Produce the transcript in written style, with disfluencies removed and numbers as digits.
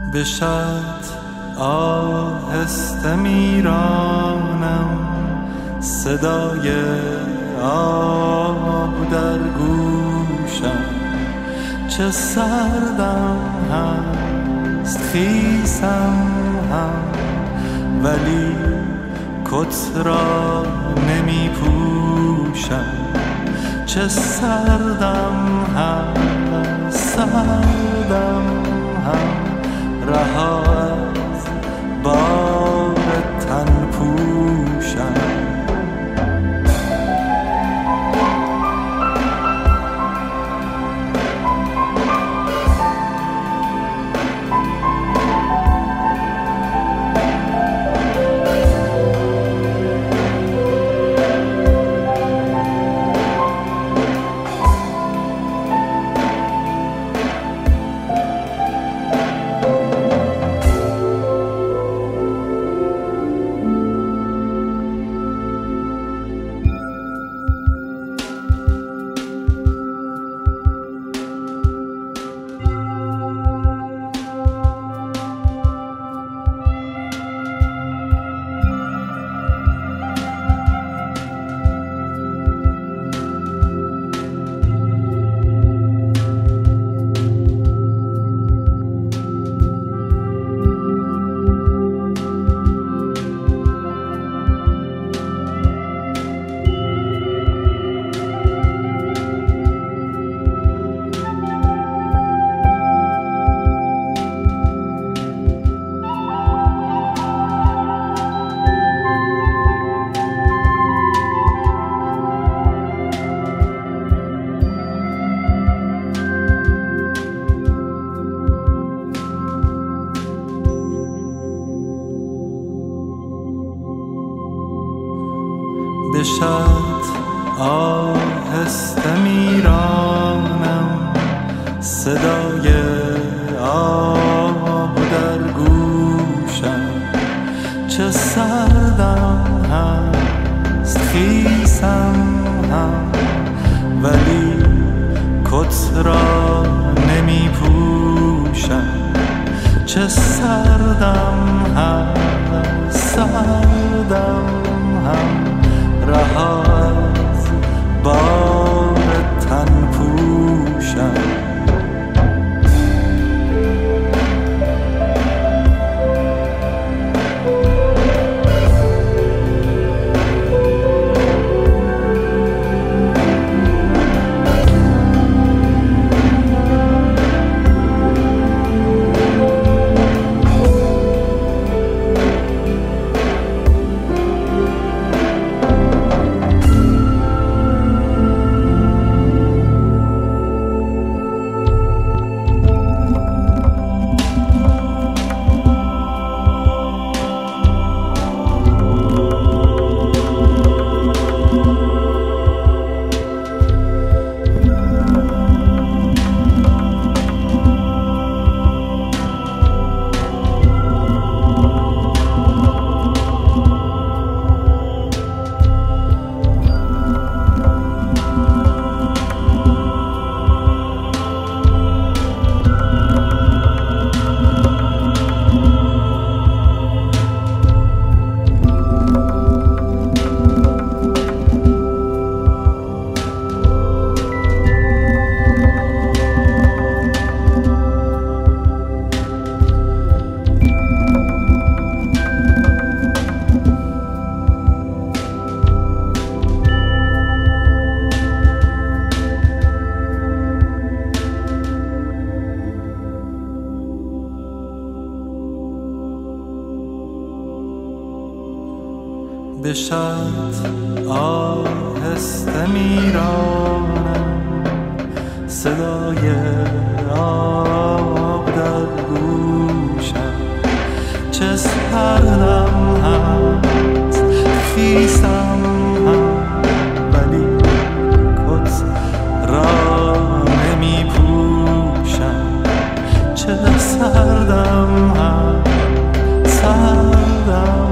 به شط آهسته میرانم، صدای آب در گوشم. چه سردم هست خیسم هم، ولی کت را نمی پوشم. چه سردم هست سردم هم، رها از بار تن پوشم. به شط آهسته میرانم، صدای آب در گوشم. چه سردم هست خیسم هم، ولی کت را نمی پوشم. چه سردم هست سردم هم، رها از بار تن پوشم. به شط آهسته میرانم، صدای آب در گوشم. چه سردم هست خیسم هم، ولی کت را نمی پوشم. چه سردم هست سردم